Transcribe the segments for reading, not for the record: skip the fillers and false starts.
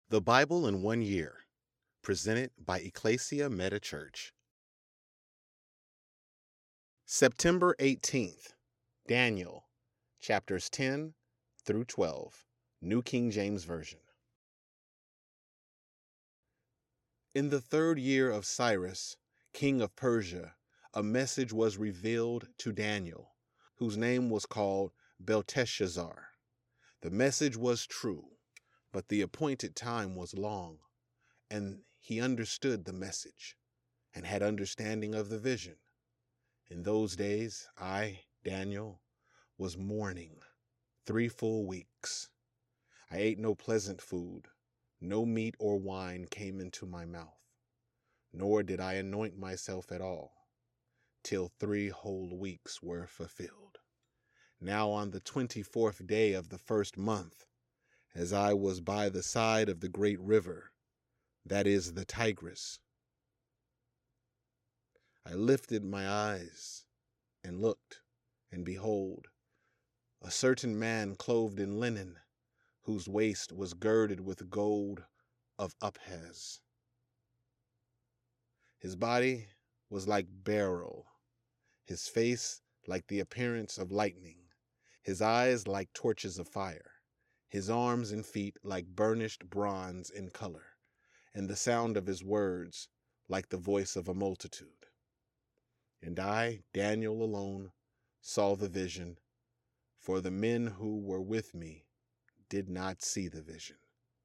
The Bible in 1 Year, presented by Ecclesia Meta Church. September 18th, Daniel, chapters 10 through 12, New King James Version. In the 3rd year of Cyrus, king of Persia, a message was revealed to Daniel, whose name was called Belteshazzar. The message was true, but the appointed time was long, and he understood the message, and had understanding of the vision. In those days, I, Daniel, was mourning 3 full weeks. I ate no pleasant food, no meat or wine came into my mouth, nor did I anoint myself at all, till 3 whole weeks were fulfilled. Now on the 24th day of the 1st month, as I was by the side of the great river, that is the Tigris, I lifted my eyes and looked, and behold, a certain man clothed in linen, whose waist was girded with gold of Uphaz. His body was like beryl, his face like the appearance of lightning, his eyes like torches of fire, his arms and feet like burnished bronze in color, and the sound of his words like the voice of a multitude. And I, Daniel alone, saw the vision, for the men who were with me did not see the vision.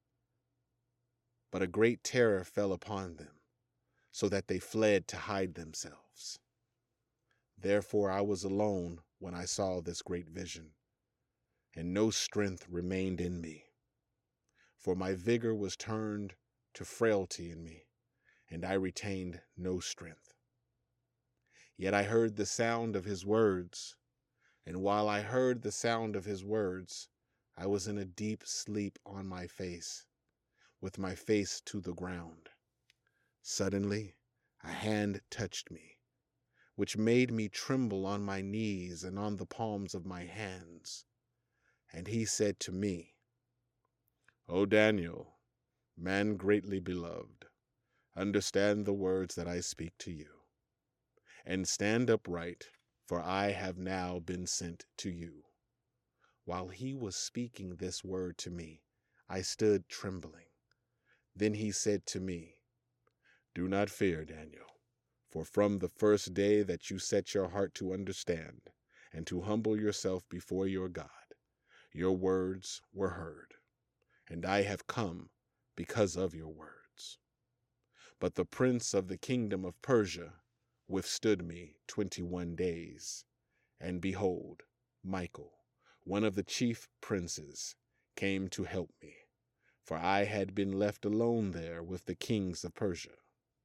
But a great terror fell upon them, so that they fled to hide themselves. Therefore I was alone when I saw this great vision, and no strength remained in me. For my vigor was turned to frailty in me, and I retained no strength. Yet I heard the sound of his words, and while I heard the sound of his words, I was in a deep sleep on my face, with my face to the ground. Suddenly a hand touched me, which made me tremble on my knees and on the palms of my hands. And he said to me, O Daniel, man greatly beloved, understand the words that I speak to you, and stand upright, for I have now been sent to you. While he was speaking this word to me, I stood trembling. Then he said to me, Do not fear, Daniel, for from the first day that you set your heart to understand and to humble yourself before your God, your words were heard, and I have come because of your words. But the prince of the kingdom of Persia withstood me 21 days, and behold, Michael, one of the chief princes, came to help me, for I had been left alone there with the kings of Persia.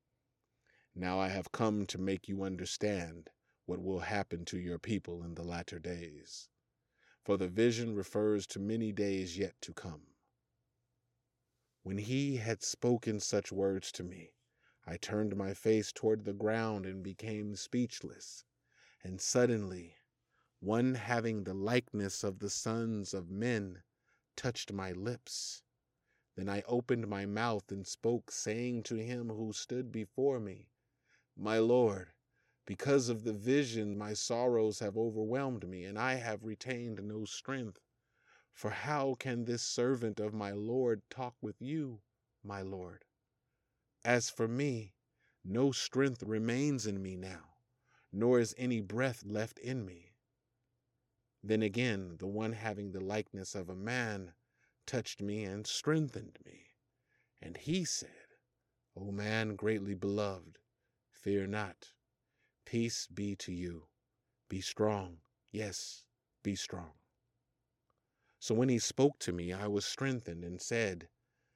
Now I have come to make you understand what will happen to your people in the latter days, for the vision refers to many days yet to come. When he had spoken such words to me, I turned my face toward the ground and became speechless, and suddenly one having the likeness of the sons of men touched my lips. Then I opened my mouth and spoke, saying to him who stood before me, My Lord, because of the vision my sorrows have overwhelmed me, and I have retained no strength. For how can this servant of my Lord talk with you, my Lord? As for me, no strength remains in me now, nor is any breath left in me. Then again, the one having the likeness of a man touched me and strengthened me. And he said, O man greatly beloved, fear not. Peace be to you. Be strong. Yes, be strong. So when he spoke to me, I was strengthened and said,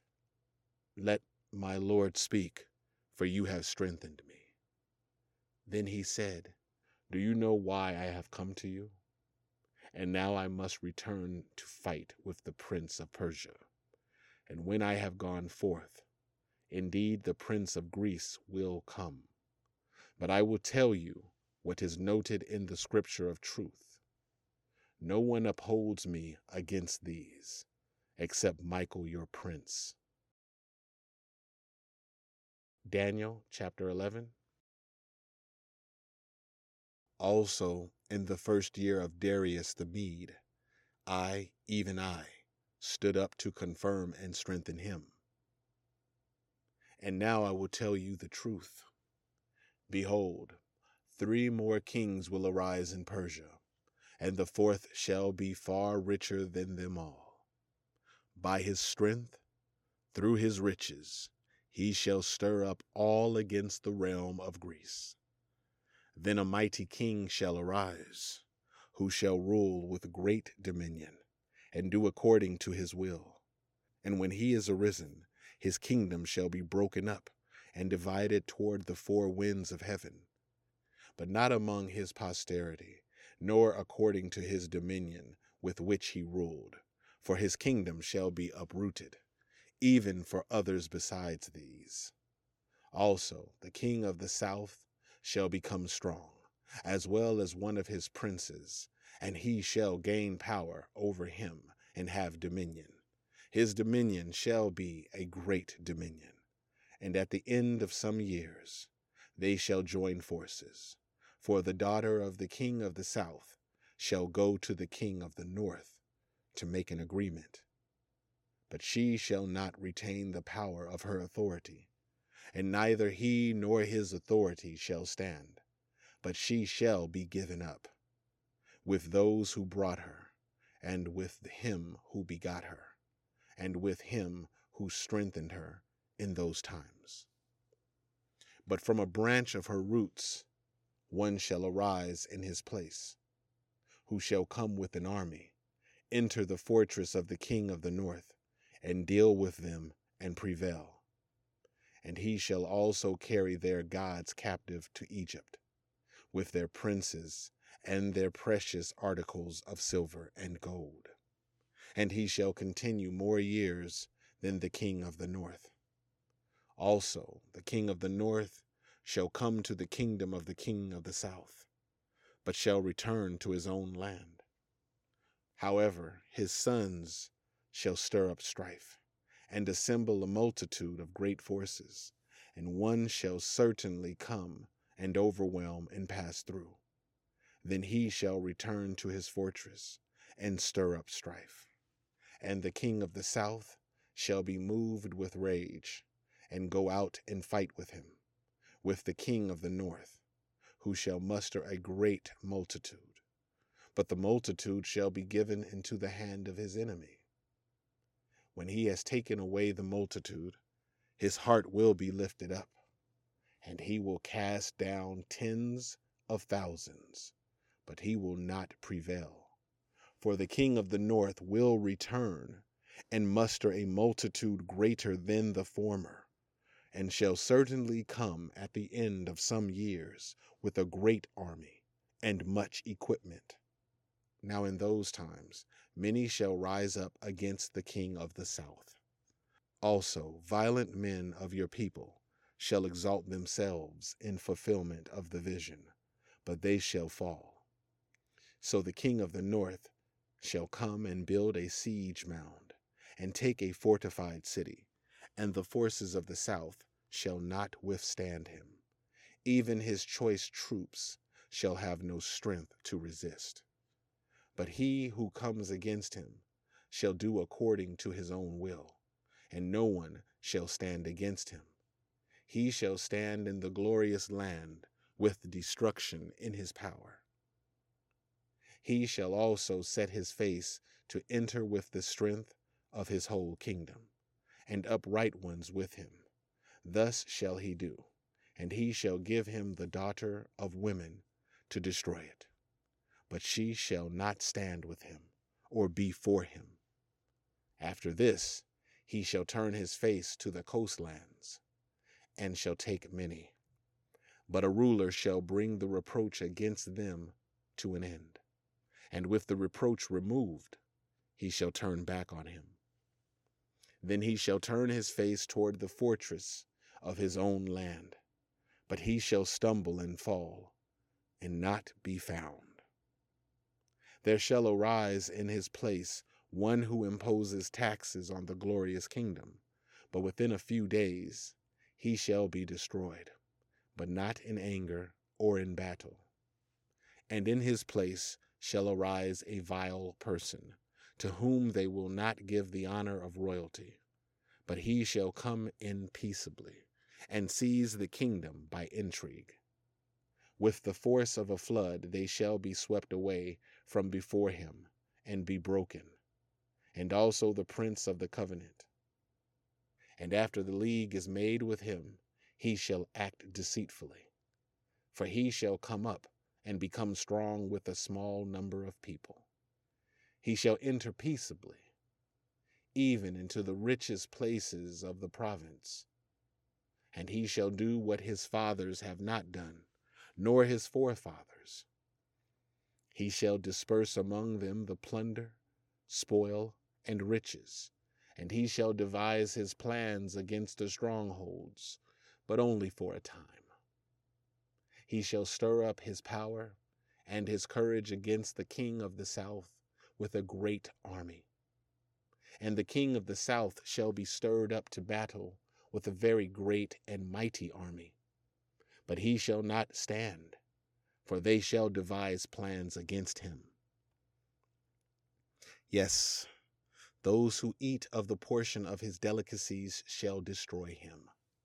Let my Lord speak, for you have strengthened me. Then he said, Do you know why I have come to you? And now I must return to fight with the prince of Persia. And when I have gone forth, indeed the prince of Greece will come. But I will tell you what is noted in the scripture of truth. No one upholds me against these, except Michael your prince. Daniel chapter 11. Also, in the first year of Darius the Mede, I, even I, stood up to confirm and strengthen him. And now I will tell you the truth. Behold, 3 more kings will arise in Persia, and the 4th shall be far richer than them all. By his strength, through his riches, he shall stir up all against the realm of Greece. Then a mighty king shall arise, who shall rule with great dominion, and do according to his will. And when he is arisen, his kingdom shall be broken up, and divided toward the 4 winds of heaven, but not among his posterity, nor according to his dominion with which he ruled. For his kingdom shall be uprooted, even for others besides these. Also, the king of the south shall become strong, as well as one of his princes, and he shall gain power over him and have dominion. His dominion shall be a great dominion, and at the end of some years they shall join forces. For the daughter of the king of the south shall go to the king of the north to make an agreement. But she shall not retain the power of her authority, and neither he nor his authority shall stand, but she shall be given up, with those who brought her, and with him who begot her, and with him who strengthened her in those times. But from a branch of her roots one shall arise in his place, who shall come with an army, enter the fortress of the king of the north, and deal with them and prevail. And he shall also carry their gods captive to Egypt, with their princes and their precious articles of silver and gold. And he shall continue more years than the king of the north. Also, the king of the north shall come to the kingdom of the king of the south, but shall return to his own land. However, his sons shall stir up strife, and assemble a multitude of great forces, and one shall certainly come and overwhelm and pass through. Then he shall return to his fortress and stir up strife. And the king of the south shall be moved with rage, and go out and fight with him, with the king of the north, who shall muster a great multitude. But the multitude shall be given into the hand of his enemy. When he has taken away the multitude, his heart will be lifted up, and he will cast down tens of thousands, but he will not prevail. For the king of the north will return and muster a multitude greater than the former, and shall certainly come at the end of some years with a great army and much equipment. Now in those times many shall rise up against the king of the south. Also violent men of your people shall exalt themselves in fulfillment of the vision, but they shall fall. So the king of the north shall come and build a siege mound, and take a fortified city, and the forces of the south shall not withstand him. Even his choice troops shall have no strength to resist. But he who comes against him shall do according to his own will, and no one shall stand against him. He shall stand in the glorious land with destruction in his power. He shall also set his face to enter with the strength of his whole kingdom, and upright ones with him. Thus shall he do, and he shall give him the daughter of women to destroy it. But she shall not stand with him, or be for him. After this, he shall turn his face to the coastlands, and shall take many. But a ruler shall bring the reproach against them to an end. And with the reproach removed, he shall turn back on him. Then he shall turn his face toward the fortress of his own land, but he shall stumble and fall, and not be found. There shall arise in his place one who imposes taxes on the glorious kingdom, but within a few days he shall be destroyed, but not in anger or in battle. And in his place shall arise a vile person, to whom they will not give the honor of royalty, but he shall come in peaceably, and seize the kingdom by intrigue. With the force of a flood they shall be swept away from before him, and be broken, and also the prince of the covenant. And after the league is made with him, he shall act deceitfully. For he shall come up and become strong with a small number of people. He shall enter peaceably, even into the richest places of the province. And he shall do what his fathers have not done, nor his forefathers. He shall disperse among them the plunder, spoil, and riches, and he shall devise his plans against the strongholds, but only for a time. He shall stir up his power and his courage against the king of the south with a great army. And the king of the south shall be stirred up to battle with a very great and mighty army. But he shall not stand, for they shall devise plans against him. Yes, those who eat of the portion of his delicacies shall destroy him.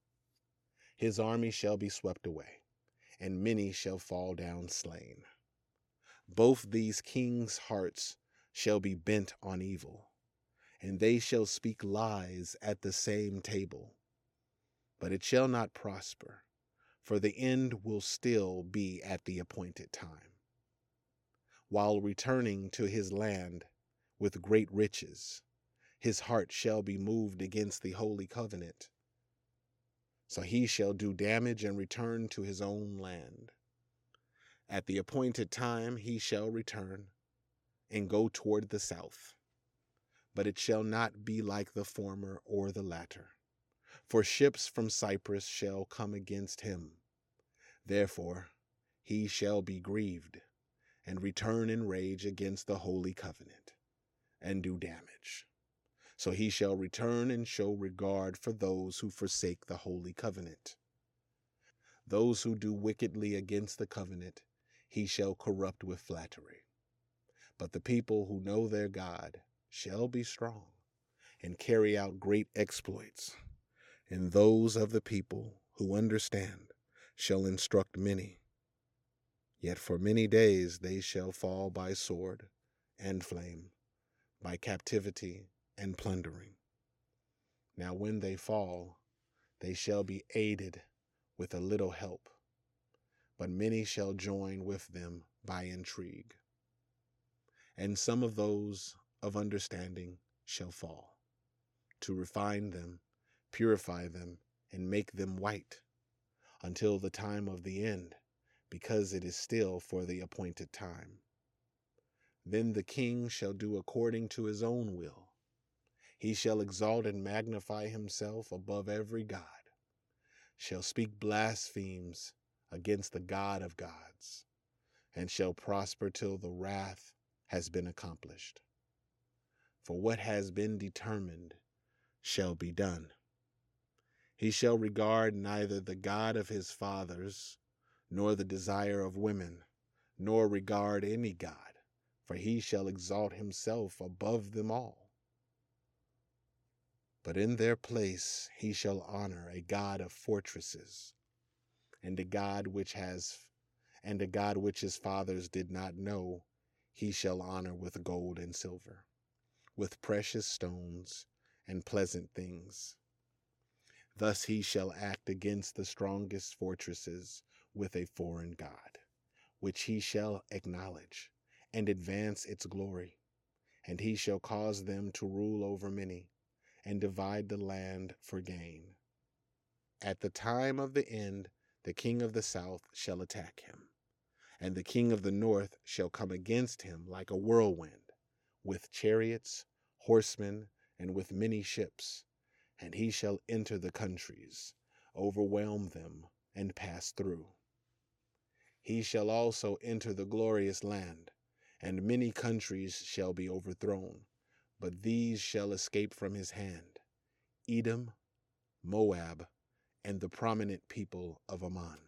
His army shall be swept away, and many shall fall down slain. Both these kings' hearts shall be bent on evil, and they shall speak lies at the same table. But it shall not prosper, for the end will still be at the appointed time. While returning to his land with great riches, his heart shall be moved against the holy covenant. So he shall do damage and return to his own land. At the appointed time he shall return and go toward the south. But it shall not be like the former or the latter. For ships from Cyprus shall come against him. Therefore he shall be grieved, and return in rage against the holy covenant, and do damage. So he shall return and show regard for those who forsake the holy covenant. Those who do wickedly against the covenant he shall corrupt with flattery. But the people who know their God shall be strong, and carry out great exploits. And those of the people who understand shall instruct many. Yet for many days they shall fall by sword and flame, by captivity and plundering. Now when they fall, they shall be aided with a little help, but many shall join with them by intrigue. And some of those of understanding shall fall, to refine them, purify them, and make them white, until the time of the end, because it is still for the appointed time. Then the king shall do according to his own will. He shall exalt and magnify himself above every god, shall speak blasphemies against the God of gods, and shall prosper till the wrath has been accomplished. For what has been determined shall be done. He shall regard neither the God of his fathers, nor the desire of women, nor regard any God, for he shall exalt himself above them all. But in their place he shall honor a God of fortresses, and a God which his fathers did not know, he shall honor with gold and silver, with precious stones and pleasant things. Thus he shall act against the strongest fortresses with a foreign god, which he shall acknowledge, and advance its glory. And he shall cause them to rule over many, and divide the land for gain. At the time of the end, the king of the south shall attack him, and the king of the north shall come against him like a whirlwind, with chariots, horsemen, and with many ships. And he shall enter the countries, overwhelm them, and pass through. He shall also enter the glorious land, and many countries shall be overthrown, but these shall escape from his hand: Edom, Moab, and the prominent people of Ammon.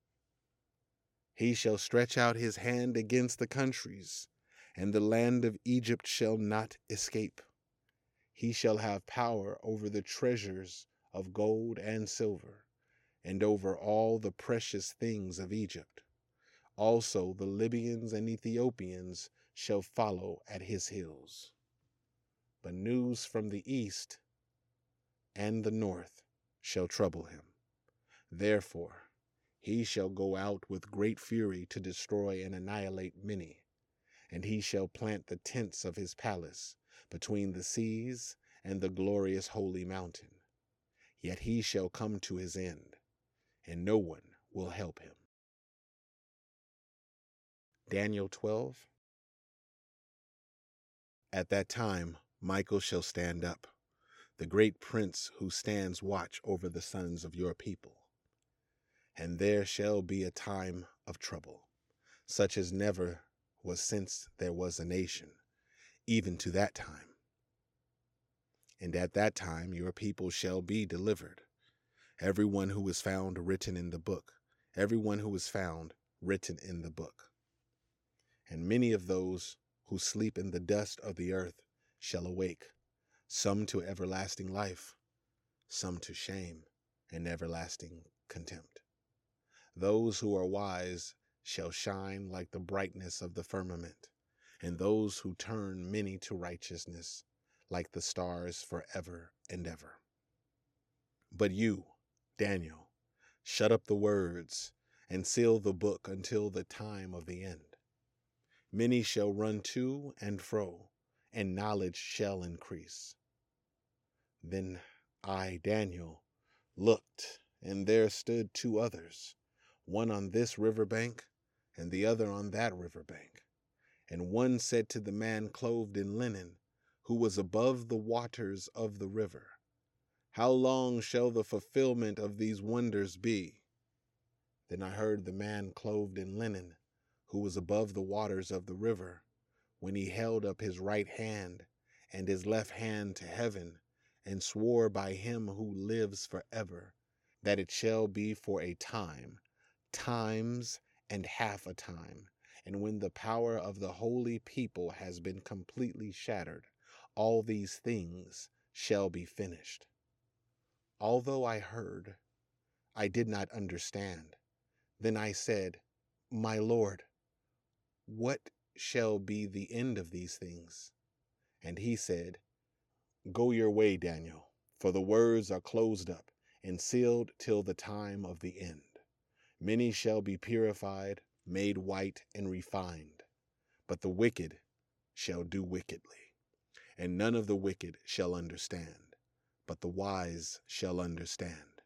He shall stretch out his hand against the countries, and the land of Egypt shall not escape. He shall have power over the treasures of gold and silver, and over all the precious things of Egypt. Also the Libyans and Ethiopians shall follow at his heels. But news from the east and the north shall trouble him. Therefore he shall go out with great fury to destroy and annihilate many, and he shall plant the tents of his palace between the seas and the glorious holy mountain. Yet he shall come to his end, and no one will help him. Daniel 12. At that time Michael shall stand up, the great prince who stands watch over the sons of your people. And there shall be a time of trouble, such as never was since there was a nation, even to that time. And at that time your people shall be delivered, everyone who is found written in the book, everyone who is found written in the book. And many of those who sleep in the dust of the earth shall awake, some to everlasting life, some to shame and everlasting contempt. Those who are wise shall shine like the brightness of the firmament, and those who turn many to righteousness like the stars forever and ever. But you, Daniel, shut up the words and seal the book until the time of the end. Many shall run to and fro, and knowledge shall increase. Then I, Daniel, looked, and there stood two others, one on this river bank, and the other on that river bank. And one said to the man clothed in linen, who was above the waters of the river, How long shall the fulfillment of these wonders be? Then I heard the man clothed in linen, who was above the waters of the river, when he held up his right hand and his left hand to heaven, and swore by him who lives forever, that it shall be for a time, times and half a time, and when the power of the holy people has been completely shattered, all these things shall be finished. Although I heard, I did not understand. Then I said, My Lord, what shall be the end of these things? And he said, Go your way, Daniel, for the words are closed up and sealed till the time of the end. Many shall be purified, made white, and refined. But the wicked shall do wickedly, and none of the wicked shall understand, but the wise shall understand.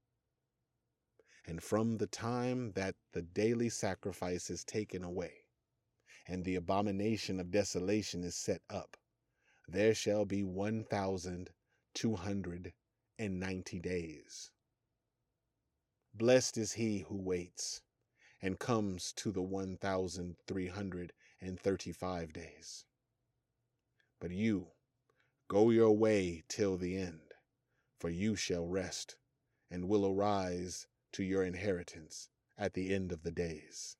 And from the time that the daily sacrifice is taken away, and the abomination of desolation is set up, there shall be 1,290 days. Blessed is he who waits and comes to the 1,335 days. But you, go your way till the end, for you shall rest, and will arise to your inheritance at the end of the days.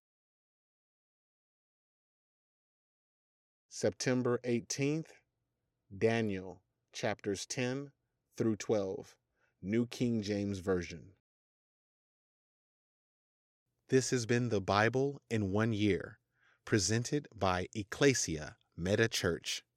September 18th, Daniel, chapters 10 through 12, New King James Version. This has been the Bible in 1 year, presented by Ecclesia Meta Church.